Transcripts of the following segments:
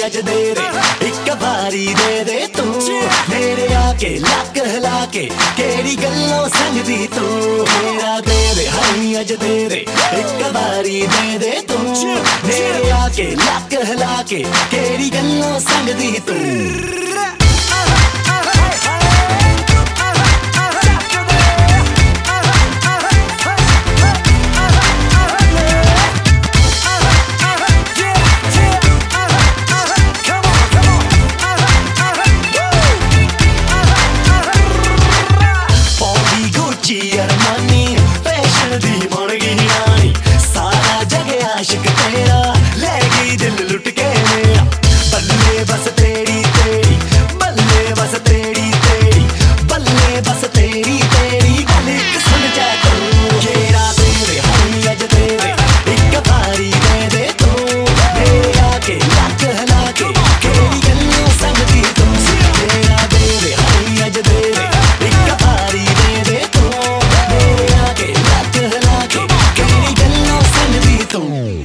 अज दे दे एक बारी दे तू मेरे आके लक हिला के केड़ी गल्लों संगदी तू मेरा दे दे हाई अज दे दे एक बारी दे तू मेरे आके लक हिला के केड़ी गल्लों संगदी तू आशिक तेरा ले गई दिल लुट के मेरा बल्ले बस तेरी तेरी बल्ले बस तेरी तेरी बल्ले बस तेरी तेरी गल सुन जा तू केरा तेरे हाई अज दे दे एक बारी दे तू मेरे आके लक हिला के केड़ी गल्लों संगदी तू केरा तेरे हाई अज दे दे एक बारी दे तू मेरे आके लक हिला के केड़ी गल्लों संगदी तू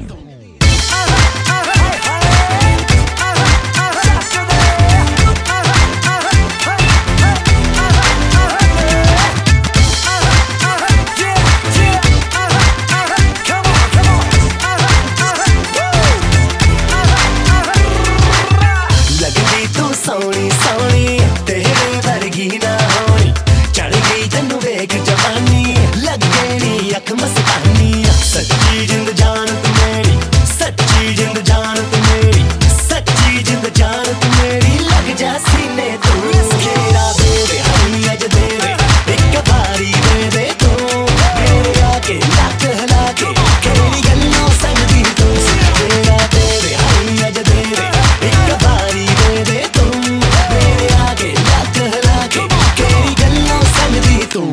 सोनी सोनी तेरे वर्गी ना होनी चढ़ गई तैनू वेख जवानी लग गई अख मस्तानी सच्ची जिंद जान तू मेरी सच्ची जिंद जान तू मेरी सच्ची जिंद जान तू मेरी लग जा सीने तू घेरा दे दे हाई अज दे दे एक बारी दे तू मेरे आके लक हिला के केड़ी गल्लों संगदी तू घेरा दे दे हाई अज दे दे एक बारी दे तू मेरे आके लक हिला के केड़ी गल्लों संगदी तू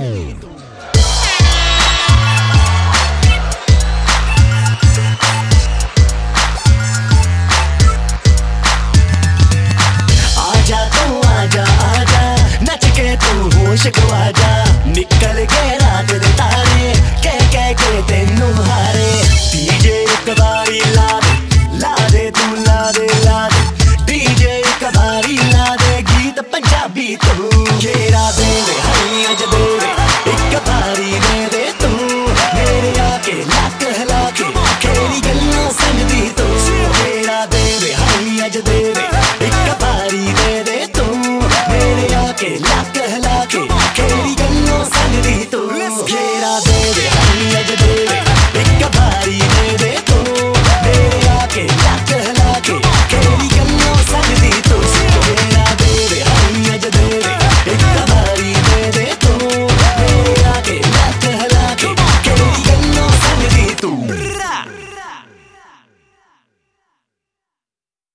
आजा तू आजा आजा नच के तू होश गवा जा निकल गए